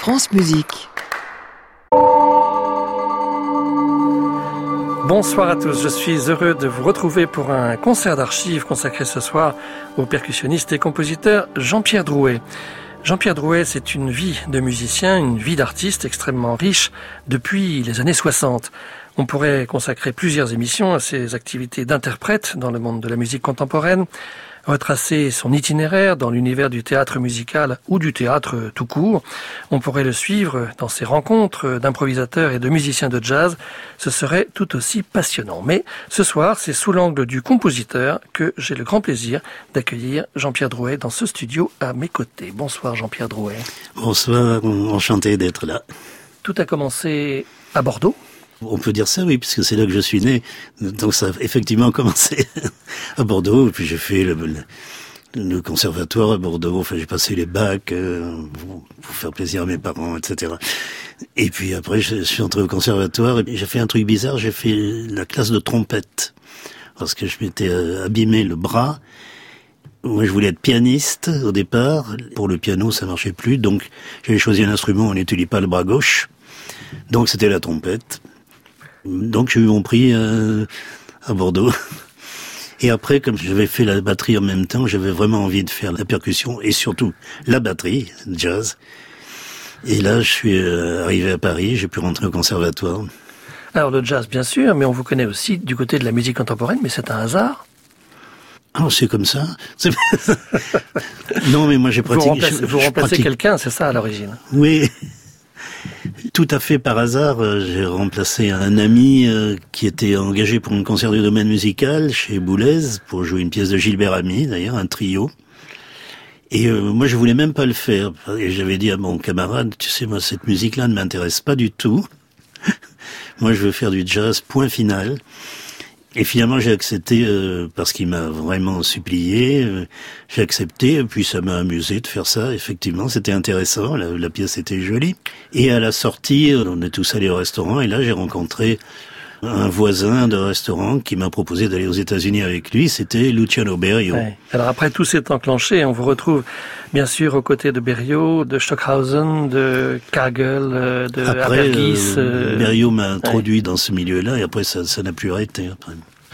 France Musique. Bonsoir à tous, je suis heureux de vous retrouver pour un concert d'archives consacré ce soir au percussionniste et compositeur Jean-Pierre Drouet. Jean-Pierre Drouet, c'est une vie de musicien, une vie d'artiste extrêmement riche depuis les années 60. On pourrait consacrer plusieurs émissions à ses activités d'interprète dans le monde de la musique contemporaine, retracer son itinéraire dans l'univers du théâtre musical ou du théâtre tout court. On pourrait le suivre dans ses rencontres d'improvisateurs et de musiciens de jazz. Ce serait tout aussi passionnant. Mais ce soir, c'est sous l'angle du compositeur que j'ai le grand plaisir d'accueillir Jean-Pierre Drouet dans ce studio à mes côtés. Bonsoir Jean-Pierre Drouet. Bonsoir, enchanté d'être là. Tout a commencé à Bordeaux. On peut dire ça, oui, puisque c'est là que je suis né. Donc ça a effectivement commencé à Bordeaux. Et puis j'ai fait le conservatoire à Bordeaux. Enfin, j'ai passé les bacs pour faire plaisir à mes parents, etc. Et puis après, je suis entré au conservatoire et j'ai fait un truc bizarre. J'ai fait la classe de trompette parce que je m'étais abîmé le bras. Moi, je voulais être pianiste au départ. Pour le piano, ça marchait plus. Donc, j'avais choisi un instrument où on n'utilise pas le bras gauche. Donc, c'était la trompette. Donc j'ai eu mon prix à Bordeaux. Et après, comme j'avais fait la batterie en même temps, j'avais vraiment envie de faire la percussion et surtout la batterie, jazz. Et là, je suis arrivé à Paris, j'ai pu rentrer au conservatoire. Alors le jazz, bien sûr, mais on vous connaît aussi du côté de la musique contemporaine, mais c'est un hasard. Ah, c'est comme ça. Non, mais moi j'ai pratiqué. Vous remplacez quelqu'un, c'est ça à l'origine. Oui. Tout à fait par hasard, j'ai remplacé un ami qui était engagé pour un concert du domaine musical chez Boulez pour jouer une pièce de Gilbert Ami, d'ailleurs, un trio. Et moi, je voulais même pas le faire. Et j'avais dit à mon camarade, tu sais, moi, cette musique-là ne m'intéresse pas du tout. Moi, je veux faire du jazz, point final. Et finalement, j'ai accepté parce qu'il m'a vraiment supplié. J'ai accepté, et puis ça m'a amusé de faire ça. Effectivement, c'était intéressant. La pièce était jolie. Et à la sortie, on est tous allés au restaurant. Et là, j'ai rencontré un voisin de restaurant qui m'a proposé d'aller aux États-Unis avec lui. C'était Luciano Berio. Ouais. Alors après, tout s'est enclenché. On vous retrouve bien sûr aux côtés de Berio, de Stockhausen, de Kagel, de Abergis. Berio m'a introduit dans ce milieu-là et après ça n'a plus arrêté. Après.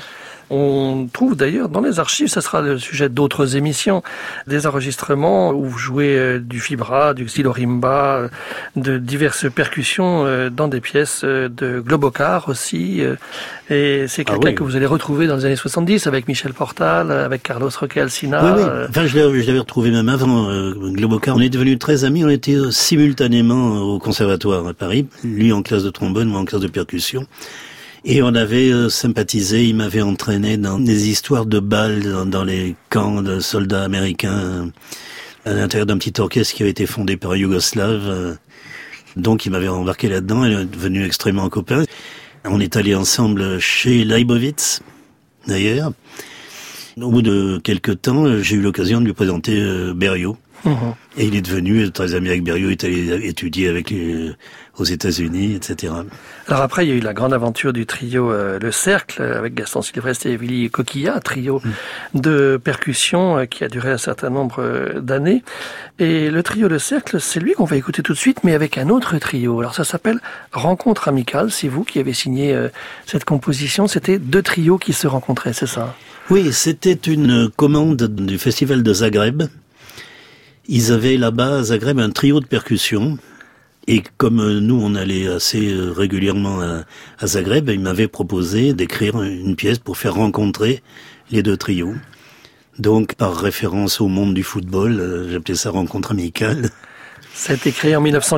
On trouve d'ailleurs dans les archives, ça sera le sujet d'autres émissions, des enregistrements où vous jouez du fibra, du xilorimba, de diverses percussions dans des pièces de Globocar aussi. Et c'est quelqu'un que vous allez retrouver dans les années 70 avec Michel Portal, avec Carlos Roque Alsina. Oui. Enfin, je l'avais retrouvé même avant Globocar. On est devenus très amis. On était simultanément au conservatoire à Paris. Lui en classe de trombone, moi en classe de percussion. Et on avait sympathisé, il m'avait entraîné dans des histoires de balles dans les camps de soldats américains à l'intérieur d'un petit orchestre qui avait été fondé par un Yougoslave. Donc il m'avait embarqué là-dedans, il est devenu extrêmement copain. On est allé ensemble chez Leibovitz, d'ailleurs. Au bout de quelques temps, j'ai eu l'occasion de lui présenter Berio. Et il est devenu très ami avec Berio, il est allé étudier avec aux États-Unis, etc. Alors après, il y a eu la grande aventure du trio Le Cercle, avec Gaston Sylvestre et Willy Coquilla, trio de percussion qui a duré un certain nombre d'années. Et le trio Le Cercle, c'est lui qu'on va écouter tout de suite, mais avec un autre trio. Alors ça s'appelle Rencontre Amicale, c'est vous qui avez signé cette composition. C'était deux trios qui se rencontraient, c'est ça? Oui, c'était une commande du festival de Zagreb. Ils avaient là-bas à Zagreb un trio de percussion. Et comme nous, on allait assez régulièrement à Zagreb, ils m'avaient proposé d'écrire une pièce pour faire rencontrer les deux trios. Donc, par référence au monde du football, j'appelais ça Rencontre Amicale. Ça a été créé en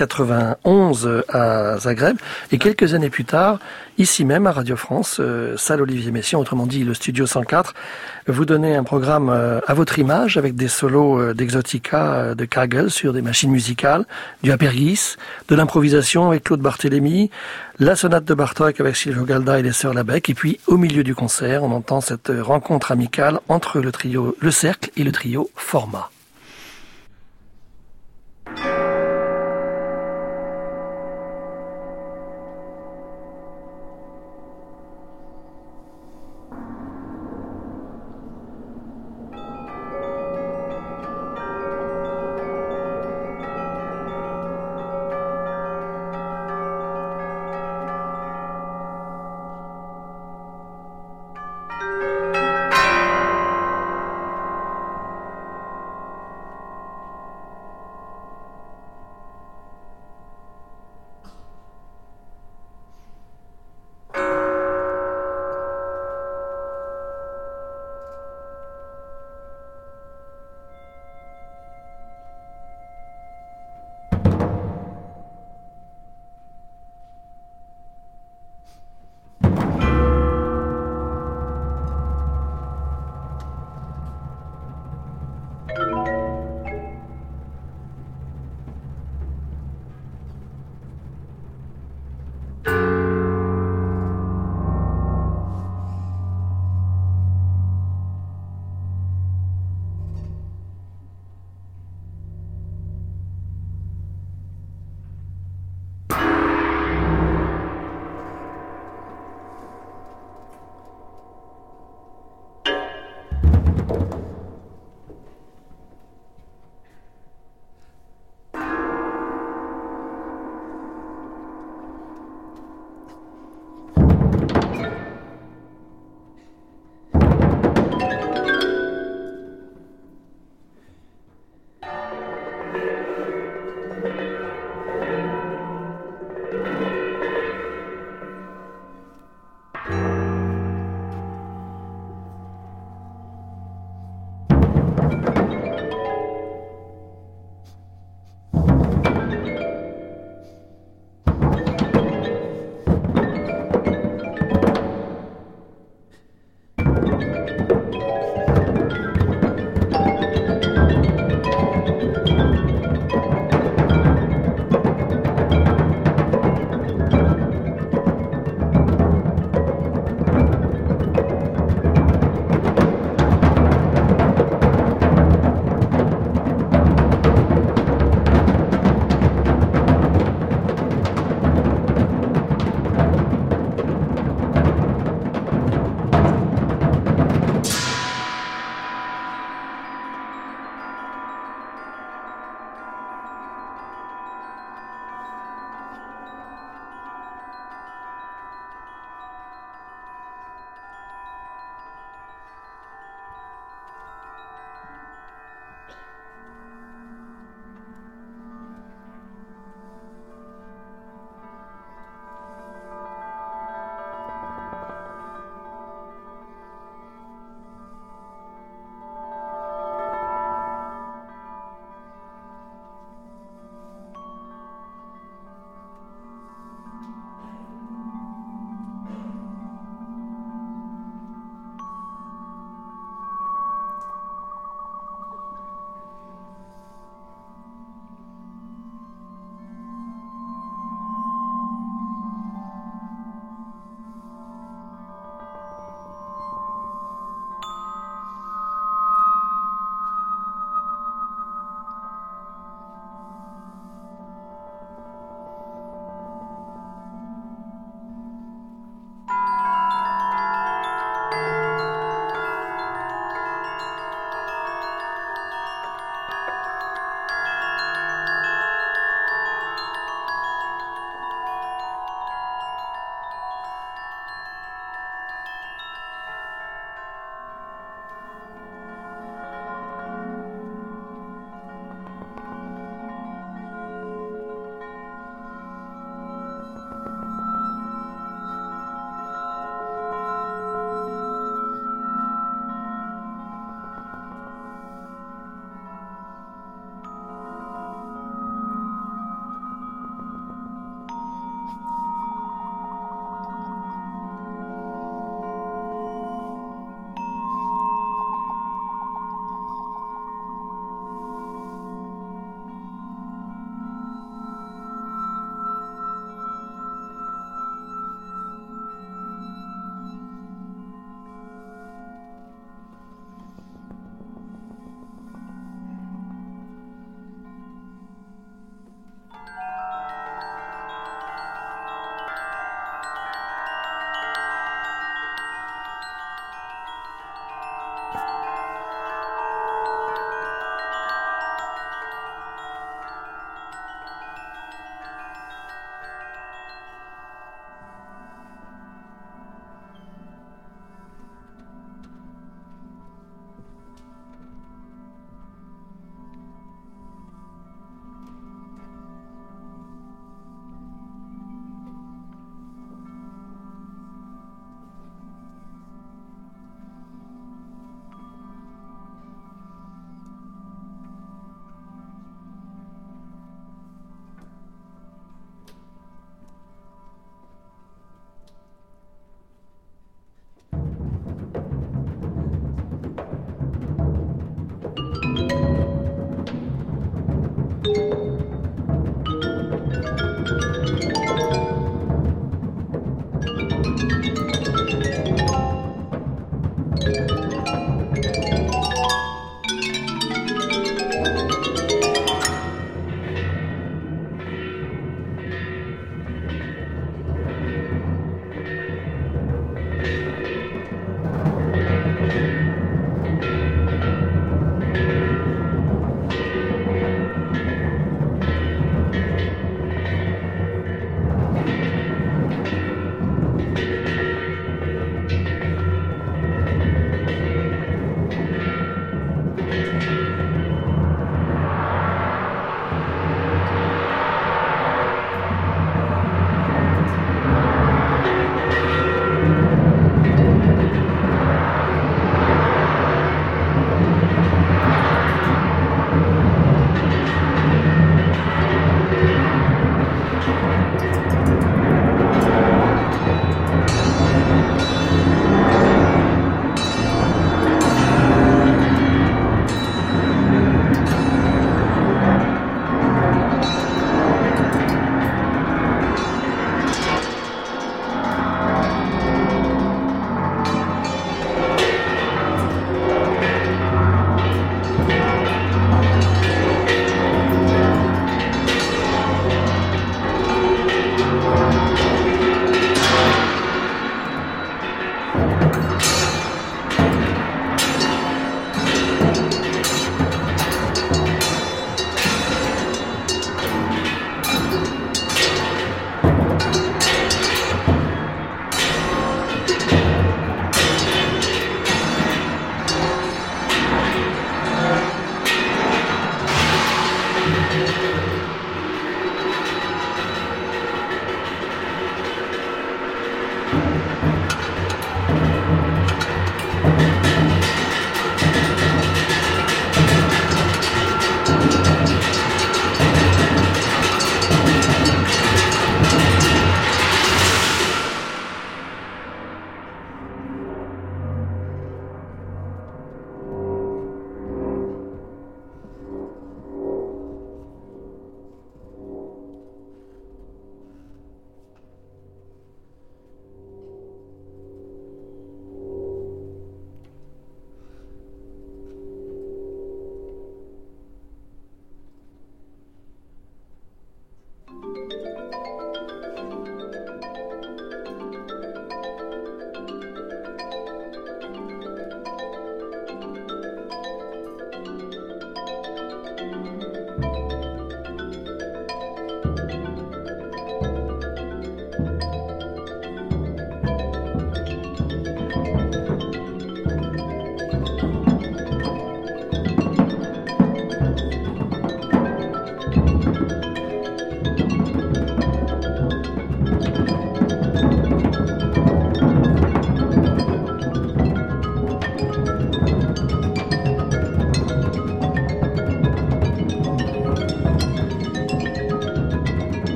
1991 à Zagreb et quelques années plus tard, ici même à Radio France, salle Olivier Messiaen, autrement dit le Studio 104, vous donnez un programme à votre image avec des solos d'Exotica de Kagel sur des machines musicales, du Apergis, de l'improvisation avec Claude Barthélémy, la sonate de Bartók avec Silvio Galda et les Sœurs Labec, et puis au milieu du concert, on entend cette rencontre amicale entre le trio Le Cercle et le trio Format.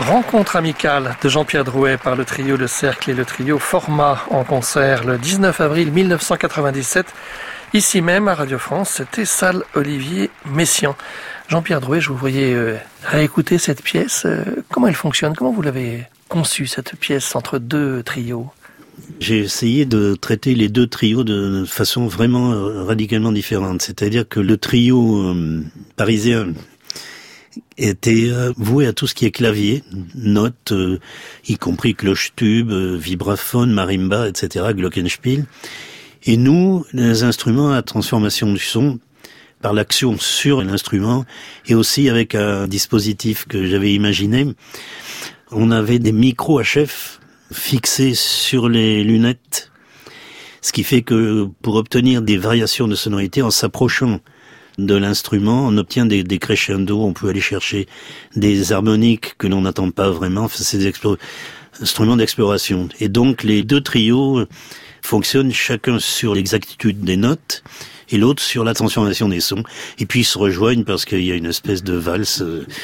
Rencontre amicale de Jean-Pierre Drouet par le trio Le Cercle et le trio Format en concert le 19 avril 1997. Ici même à Radio France, c'était salle Olivier Messiaen. Jean-Pierre Drouet, je vous voyais réécouter cette pièce. Comment elle fonctionne? Comment vous l'avez conçue, cette pièce, entre deux trios? J'ai essayé de traiter les deux trios de façon vraiment radicalement différente. C'est-à-dire que le trio parisien était voué à tout ce qui est clavier, notes, y compris cloche-tube, vibraphone, marimba, etc., glockenspiel. Et nous, les instruments à transformation du son, par l'action sur l'instrument, et aussi avec un dispositif que j'avais imaginé, on avait des micros HF fixés sur les lunettes, ce qui fait que pour obtenir des variations de sonorité en s'approchant de l'instrument, on obtient des crescendo, on peut aller chercher des harmoniques que l'on n'attend pas vraiment, enfin, c'est des instruments d'exploration. Et donc les deux trios fonctionnent chacun sur l'exactitude des notes et l'autre sur la transformation des sons. Et puis ils se rejoignent parce qu'il y a une espèce de valse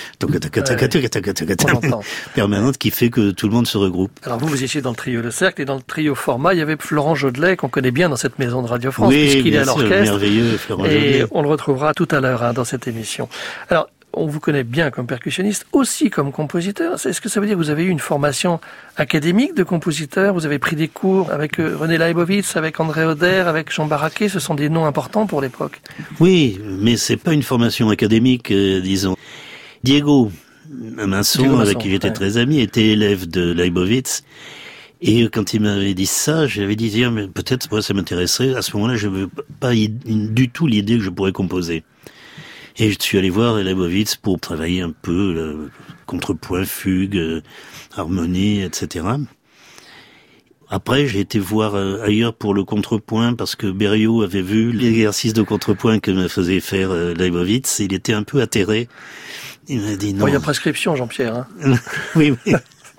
permanente qui fait que tout le monde se regroupe. Alors vous étiez dans le trio Le Cercle et dans le trio Format, il y avait Florent Jodelet qu'on connaît bien dans cette maison de Radio France, puisqu'il est à l'orchestre. Merveilleux, Florent et Jodelet. On le retrouvera tout à l'heure dans cette émission. Alors, on vous connaît bien comme percussionniste, aussi comme compositeur. Est-ce que ça veut dire que vous avez eu une formation académique de compositeur? Vous avez pris des cours avec René Leibovitz, avec André Oder, avec Jean Barraquet? Ce sont des noms importants pour l'époque. Oui, mais c'est pas une formation académique, disons. Diego Masson, avec qui j'étais très ami, était élève de Leibovitz. Et quand il m'avait dit ça, j'avais dit, tiens, mais peut-être moi ça m'intéresserait. À ce moment-là, je veux pas du tout l'idée que je pourrais composer. Et je suis allé voir Leibovitz pour travailler un peu contrepoint, fugue, harmonie, etc. Après, j'ai été voir ailleurs pour le contrepoint parce que Berio avait vu l'exercice de contrepoint que me faisait faire Leibovitz. Il était un peu atterré. Il m'a dit non. Bon, il y a prescription, Jean-Pierre. Hein. Oui, oui.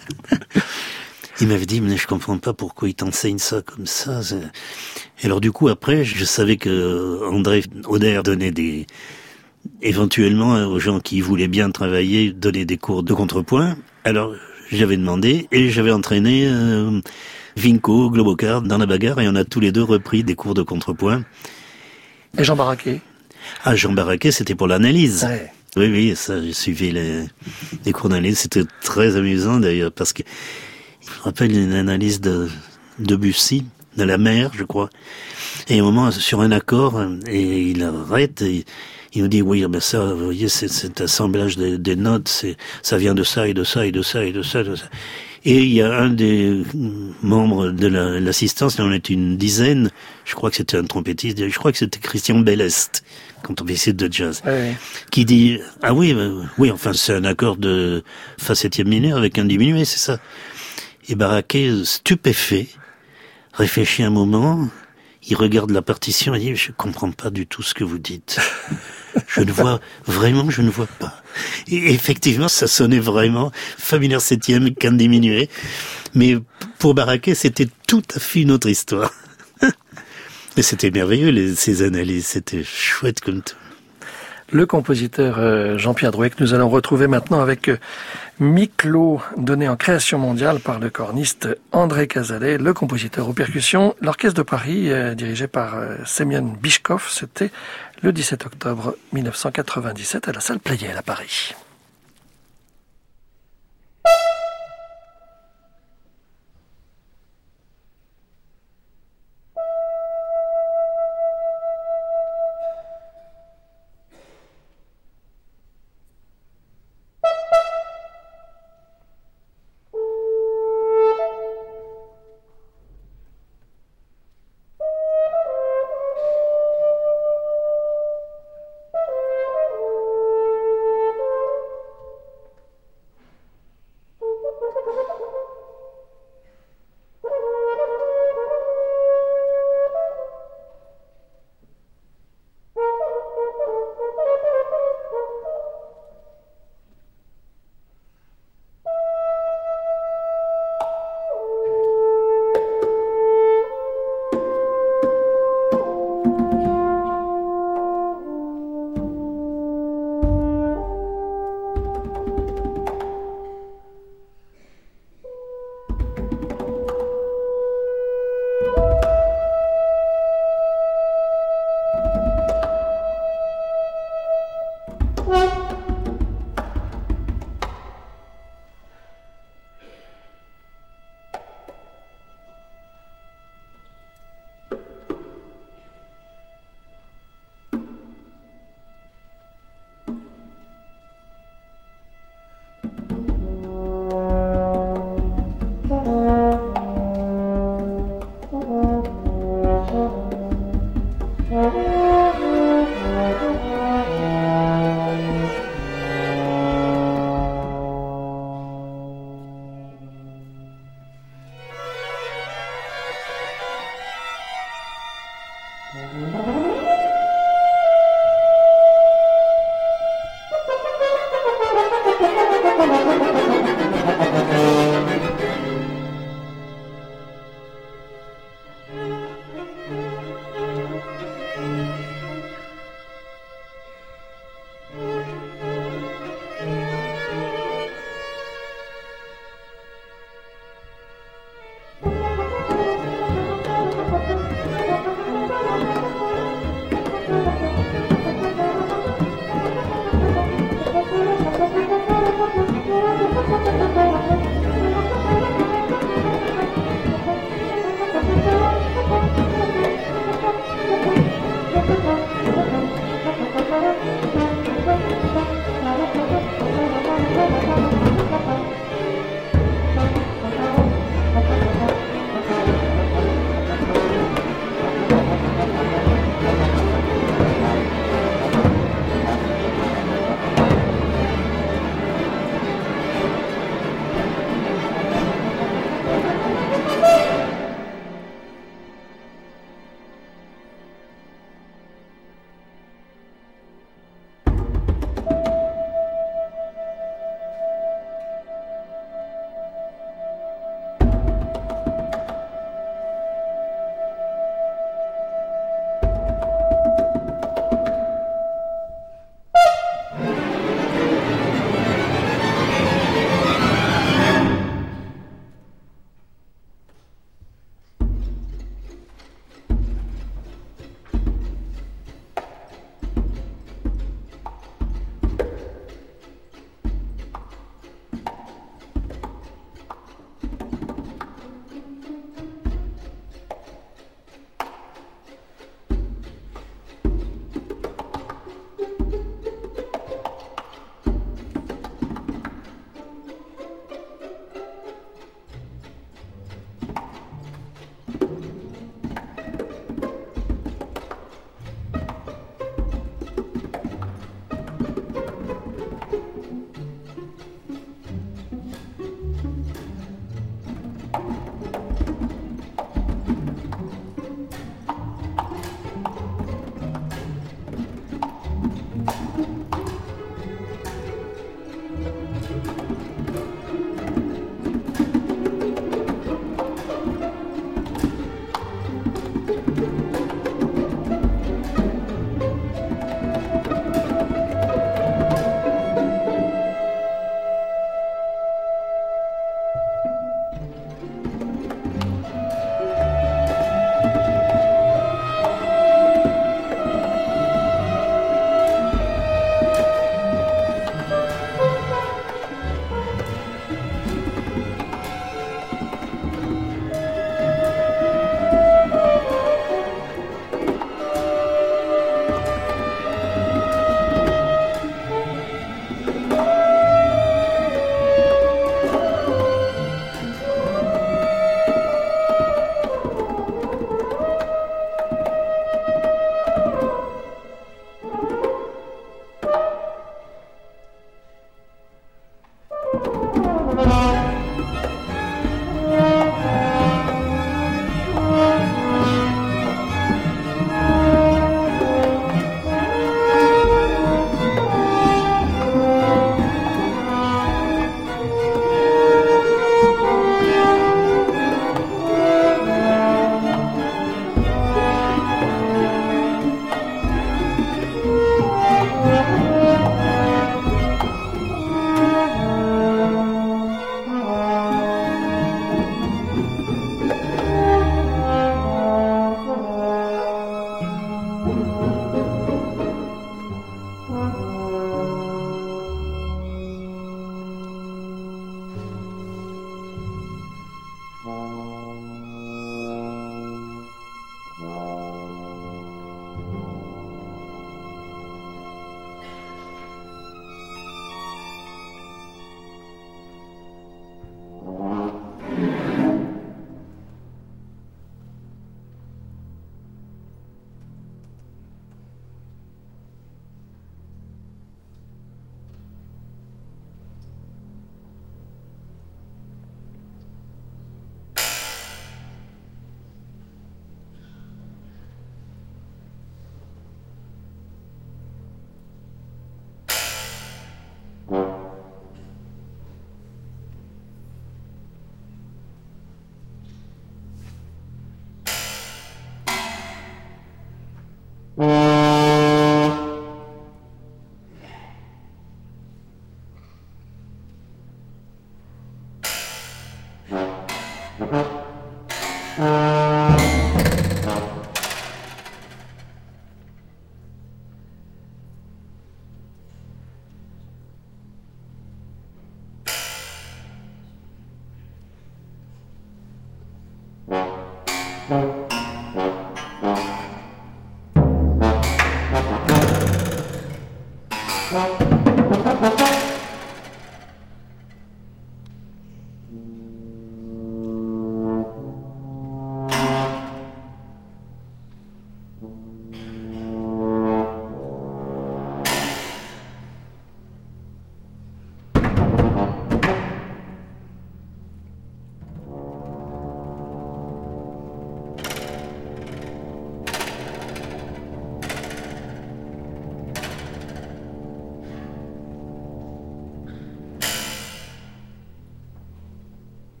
Il m'avait dit, mais je comprends pas pourquoi il t'enseigne ça comme ça. Et alors du coup, après, je savais que André Oder donnait éventuellement aux gens qui voulaient bien travailler, donner des cours de contrepoint. Alors, j'avais demandé et j'avais entraîné Vinko Globokar dans la bagarre et on a tous les deux repris des cours de contrepoint. Et Jean Barraquet? Ah, Jean Barraquet, c'était pour l'analyse. Ouais. Oui, oui, ça, j'ai suivi les cours d'analyse. C'était très amusant d'ailleurs parce que je me rappelle une analyse de Debussy, de la mer, je crois. Et à un moment, sur un accord, et il arrête et il nous dit, oui, ben ça, vous voyez, cet assemblage des notes, ça vient de ça et de ça et de ça et de ça, de ça. Et il y a un des membres de l'assistance, il en est une dizaine, je crois que c'était un trompettiste, je crois que c'était Christian Bellest, quand on visite de jazz, Ouais. qui dit, ah oui, oui, enfin, c'est un accord de fa septième mineur avec un diminué, c'est ça. Et Barraquet, stupéfait, réfléchit un moment, il regarde la partition et dit, je comprends pas du tout ce que vous dites. Je ne vois pas. Et effectivement, ça sonnait vraiment fa mineur septième qu'un diminué. Mais pour Barraquet, c'était tout à fait une autre histoire. Et c'était merveilleux, ces analyses, c'était chouette comme tout. Le compositeur Jean-Pierre Drouet, que nous allons retrouver maintenant avec Mi-Clos, donné en création mondiale par le corniste André Cazalet, le compositeur aux percussions. L'Orchestre de Paris, dirigé par Semyon Bishkov, c'était le 17 octobre 1997 à la salle Pleyel à Paris.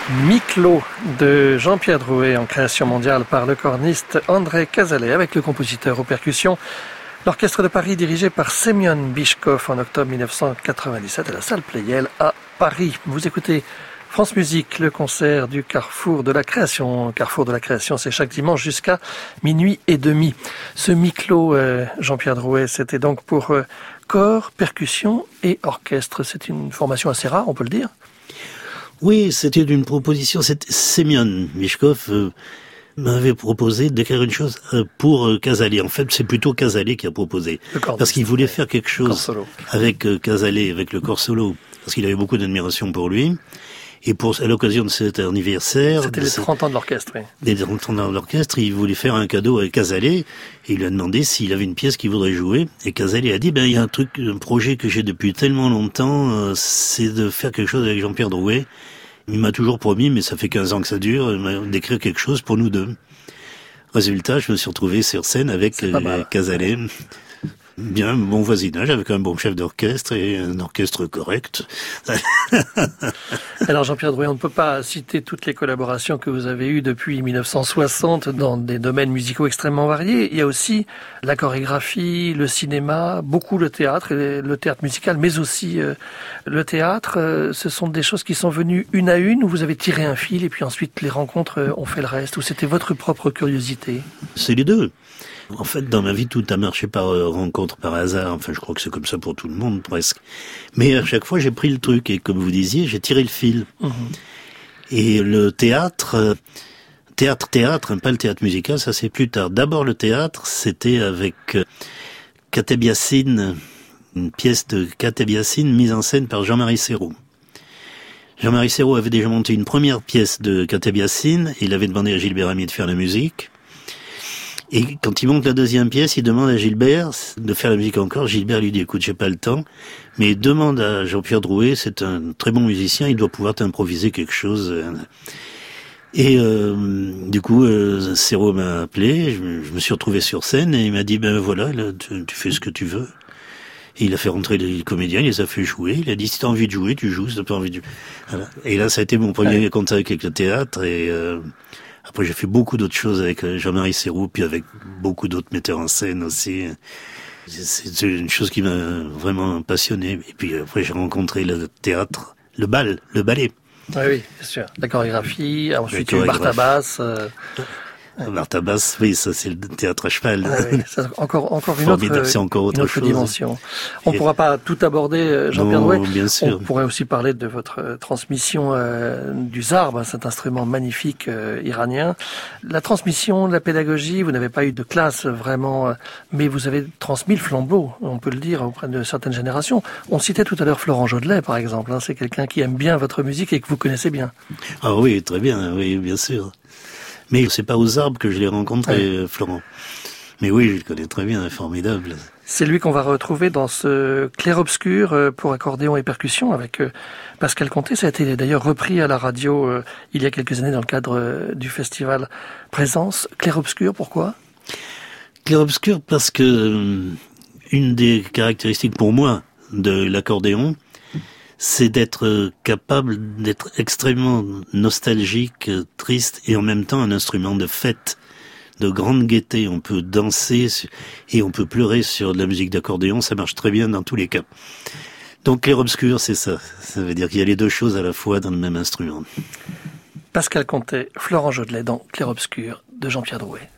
Mi-Clos de Jean-Pierre Drouet en création mondiale par le corniste André Cazalet avec le compositeur aux percussions. L'orchestre de Paris dirigé par Semyon Bishkov en octobre 1997 à la salle Pleyel à Paris. Vous écoutez France Musique, le concert du Carrefour de la Création. Carrefour de la Création, c'est chaque dimanche jusqu'à minuit et demi. Ce mi-clos, Jean-Pierre Drouet, c'était donc pour corps, percussion et orchestre. C'est une formation assez rare, on peut le dire. Oui, c'était une proposition. Semyon Bishkov m'avait proposé d'écrire une chose pour Cazalet. En fait, c'est plutôt Cazalet qui a proposé. Parce qu'il voulait faire quelque chose avec Cazalet, avec le corps solo. Parce qu'il avait beaucoup d'admiration pour lui. Et à l'occasion de cet anniversaire... C'était les 30 ans de l'orchestre, oui. Les 30 ans de l'orchestre, il voulait faire un cadeau à Cazalet. Et il lui a demandé s'il avait une pièce qu'il voudrait jouer. Et Cazalet a dit, il y a un projet que j'ai depuis tellement longtemps, c'est de faire quelque chose avec Jean-Pierre Drouet. Il m'a toujours promis, mais ça fait 15 ans que ça dure, d'écrire quelque chose pour nous deux. Résultat, je me suis retrouvé sur scène avec Cazalet. Bien, bon voisinage, avec un bon chef d'orchestre et un orchestre correct. Alors Jean-Pierre Drouet, on ne peut pas citer toutes les collaborations que vous avez eues depuis 1960 dans des domaines musicaux extrêmement variés. Il y a aussi la chorégraphie, le cinéma, beaucoup le théâtre musical, mais aussi le théâtre. Ce sont des choses qui sont venues une à une, où vous avez tiré un fil et puis ensuite les rencontres ont fait le reste, ou c'était votre propre curiosité? C'est les deux. En fait, dans ma vie, tout a marché par rencontre, par hasard. Enfin, je crois que c'est comme ça pour tout le monde, presque. Mais à chaque fois, j'ai pris le truc. Et comme vous disiez, j'ai tiré le fil. Mmh. Et le théâtre, pas le théâtre musical, ça c'est plus tard. D'abord, le théâtre, c'était avec Kateb Yassine, une pièce de Kateb Yassine mise en scène par Jean-Marie Serrault. Jean-Marie Serrault avait déjà monté une première pièce de Kateb Yassine. Il avait demandé à Gilbert Ami de faire la musique. Et quand il monte la deuxième pièce, il demande à Gilbert de faire la musique encore. Gilbert lui dit, écoute, j'ai pas le temps, mais demande à Jean-Pierre Drouet, c'est un très bon musicien, il doit pouvoir t'improviser quelque chose. Et du coup, Serrault m'a appelé, je me suis retrouvé sur scène et il m'a dit, voilà, là, tu fais ce que tu veux. Et il a fait rentrer les comédiens, il les a fait jouer, il a dit, si t'as envie de jouer, tu joues, si t'as pas envie de jouer. Voilà. Et là, ça a été mon premier contact avec le théâtre et... Après, j'ai fait beaucoup d'autres choses avec Jean-Marie Serrault, puis avec beaucoup d'autres metteurs en scène aussi. C'est une chose qui m'a vraiment passionné. Et puis après, j'ai rencontré le théâtre, le ballet. Oui, bien sûr. La chorégraphie, ensuite Martha Bass. Martha Bass, oui, ça c'est le théâtre à cheval. Oui, encore une autre dimension. On ne pourra pas tout aborder, Jean-Pierre Drouet. Bien sûr. On pourrait aussi parler de votre transmission du zarb, cet instrument magnifique iranien. La transmission, la pédagogie, vous n'avez pas eu de classe vraiment, mais vous avez transmis le flambeau, on peut le dire, auprès de certaines générations. On citait tout à l'heure Florent Jodelet, par exemple. C'est quelqu'un qui aime bien votre musique et que vous connaissez bien. Ah oui, très bien, oui, bien sûr. Mais c'est pas aux arbres que je l'ai rencontré, Florent. Mais oui, je le connais très bien, formidable. C'est lui qu'on va retrouver dans ce clair-obscur pour accordéon et percussion avec Pascal Conté. Ça a été d'ailleurs repris à la radio il y a quelques années dans le cadre du festival Présence. Clair-obscur, pourquoi? Clair-obscur parce que une des caractéristiques pour moi de l'accordéon, c'est d'être capable d'être extrêmement nostalgique, triste et en même temps un instrument de fête, de grande gaieté. On peut danser et on peut pleurer sur de la musique d'accordéon, ça marche très bien dans tous les cas. Donc clair-obscur, c'est ça. Ça veut dire qu'il y a les deux choses à la fois dans le même instrument. Pascal Conté, Florent Jodelet dans Clair-obscur de Jean-Pierre Drouet.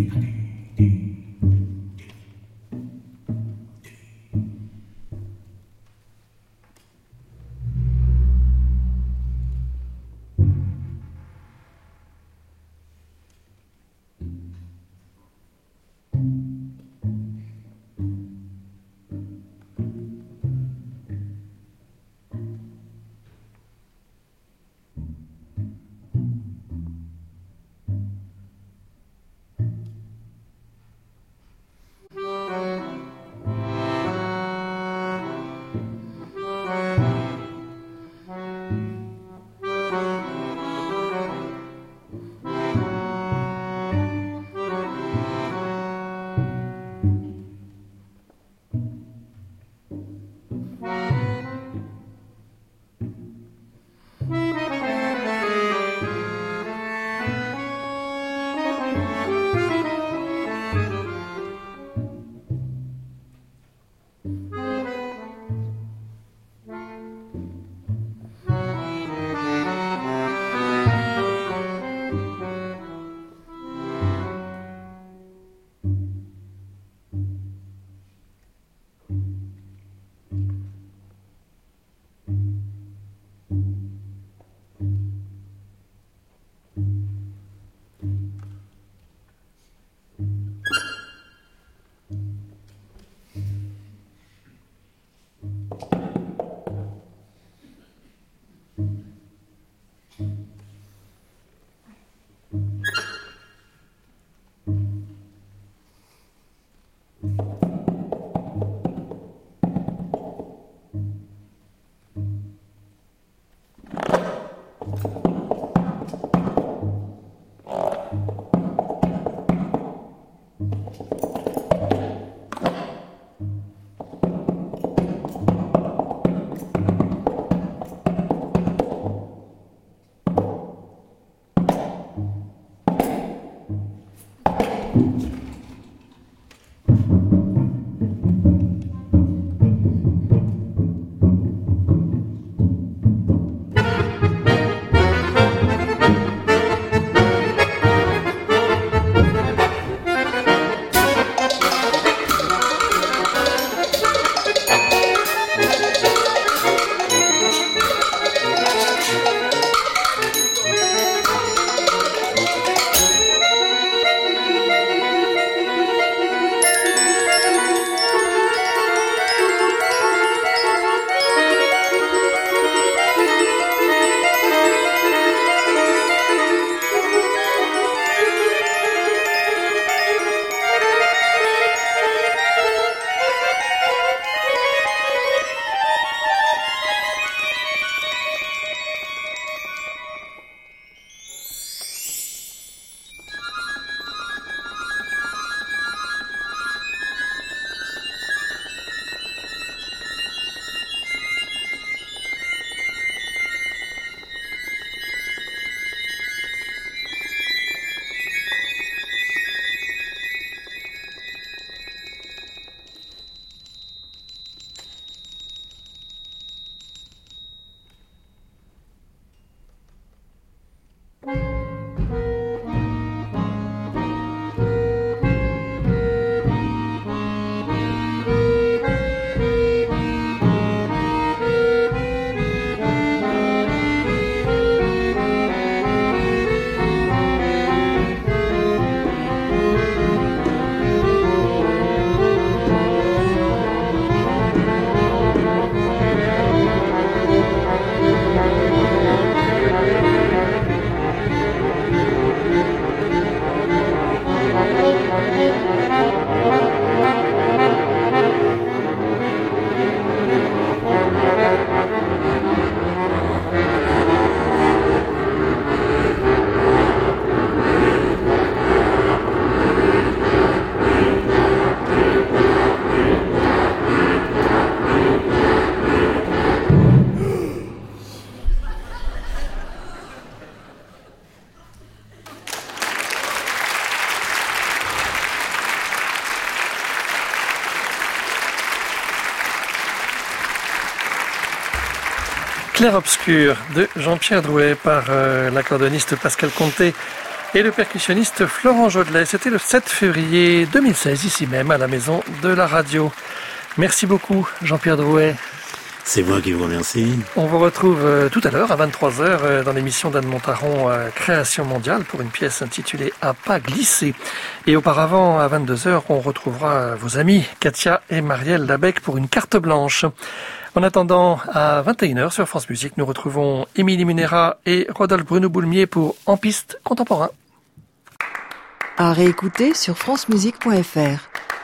Clair obscur de Jean-Pierre Drouet par l'accordéoniste Pascal Conté Et le percussionniste Florent Jodelet. C'était le 7 février 2016, ici même, à la Maison de la Radio. Merci beaucoup, Jean-Pierre Drouet. C'est moi qui vous remercie. On vous retrouve tout à l'heure à 23h dans l'émission d'Anne Montaron Création mondiale pour une pièce intitulée À pas glisser. Et auparavant, à 22h, on retrouvera vos amis Katia et Marielle Labec pour une carte blanche. En attendant, à 21h sur France Musique, nous retrouvons Émilie Munera et Rodolphe Bruno-Boulmier pour En piste contemporain. À réécouter sur francemusique.fr.